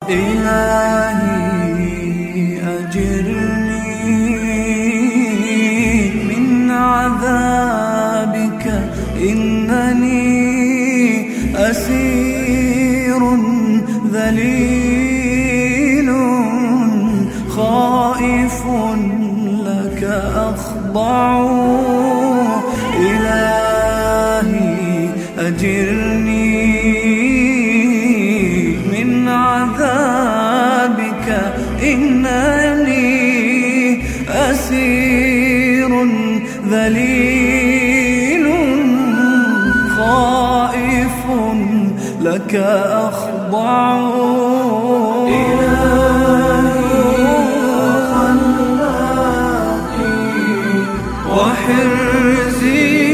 إلهي أجرني من عذابك، إنني أسير ذليل خائف لك أخضع. إلهي أجرني من عذابك، إنني أسير ذليل خائف لك أخضع. إلهي خلاقي وحرزي